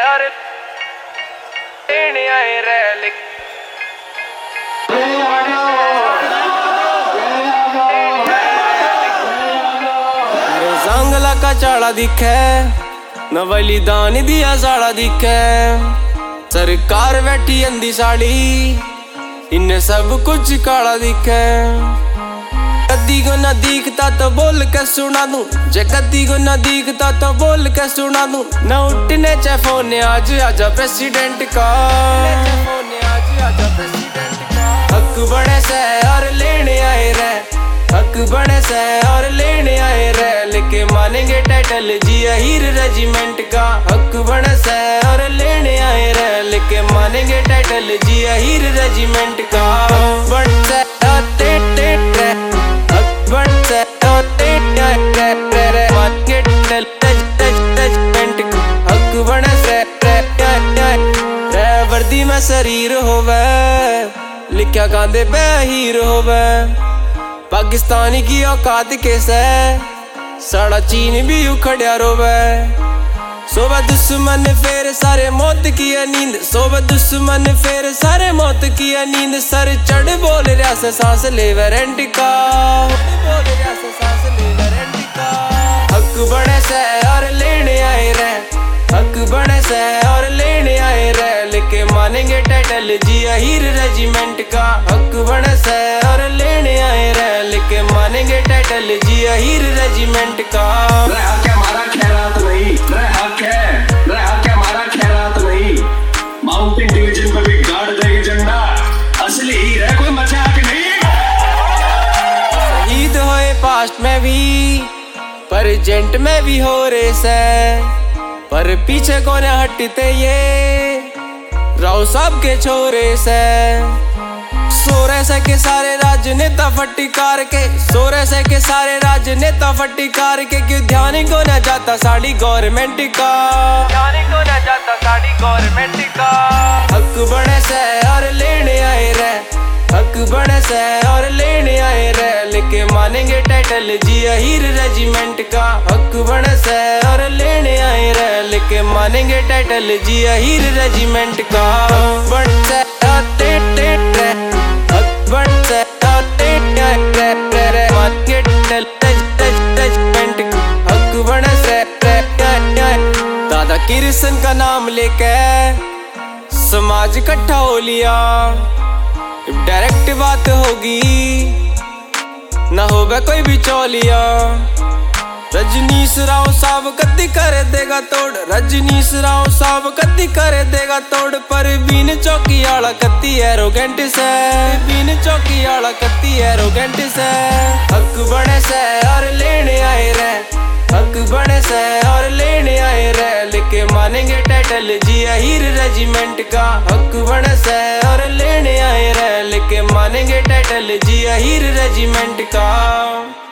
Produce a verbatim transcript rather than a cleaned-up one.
और लेने आए रैल जंगला का चाड़ा दिखे न बलिदान दिया साड़ा दिखे। सरकार बैठी अंधी साड़ी इन्हें सब कुछ काला दिखे। कदी को न दिखता तो बोल के सुना दूं, जे कदी को न दिखता तो बोल के सुना दूं। न उठने चे फोन आज आजा प्रेसिडेंट का, हक बने से और लेने आए रे, हक बने से और लेने आए रे। लेके मानेंगे टाइटल जी हीर रेजिमेंट का, हक बने से और लेने आए रे। लेके मानेंगे टाइटल जी हीर रेजिमेंट का। बन से और टे टे टे, हक बन से और टे टे टे टे रे। मानेंगे टाइटल रेजिमेंट का, हक बने से रे रे रे। वर्दी में शरीर होवे लिखा कांधे पे हीर होवे। पाकिस्तानी की औकात कैसे साड़ा चीन भी उखड़िया रोवे। सोबे दुश्मन फेर सारे मौत की नींद, सोबे दुश्मन फेर सारे मौत की नींद। सर चढ़ बोल रहा से सांस ले वारंटी का, बोल रहा से सांस ले वारंटी का। हक बने से और लेने आए रे, हक बने से और लेने आए रे। लेके मानेंगे टाइटल जी हीर रेजिमेंट का, हक बने से और लेने आए रे। लेके मानेंगे टाइटल जी हीर रेजिमेंट का। रे हक है हमारा खैरात नहीं, रे हक है, रे हक है हमारा खैरात नहीं। माउंटेन डिवीजन में भी गाड़ देगी झंडा, असली हीर है कोई मजाक नहीं। शहीद होए पास्ट में भी प्रेजेंट में भी हो रेस है, पर पीछे कौन हटते ये राव साहब के छोरे से। सोरे से के सारे राजनेता फटिकार के, सोरे से के सारे राजनेता फटिकार के। क्यों ध्यान को न जाता साड़ी गवर्नमेंट का, ध्यान को न जाता साड़ी गवर्नमेंट का। हक बने से और लेने आए रे, हक बने से और लेने आए रे। लेके मानेंगे टाइटल जी हीर रेजिमेंट का, हक बने से और लेने आए रे। लेके मानेंगे टाइटल जी हीर रेजिमेंट का। बन से और टे टे टे, हक बन से और टे टे टे टे रे। मानेंगे टाइटल रेजिमेंट का, हक बने से रे रे। दादा किरसन का नाम लेके समाज इकट्ठा हो लिया। डायरेक्ट बात होगी ना होगा कोई बिचौलिया। रजनीश राव साहब कद्दी कर देगा तोड़, रजनीश राव साहब कद्दी कर देगा तोड़। पर बीन चौकी आला कत्ती एरोगेंट से, बीन चौकी आला कत्ती एरोगेंट से। हक बने से और लेने आए रे, हक बने से और लेने आए रे। लेके मानेंगे टाइटल जी हीर रेजिमेंट का, हक बने से और लेने आए रे। लेके मानेंगे टाइटल जी हीर रेजिमेंट का।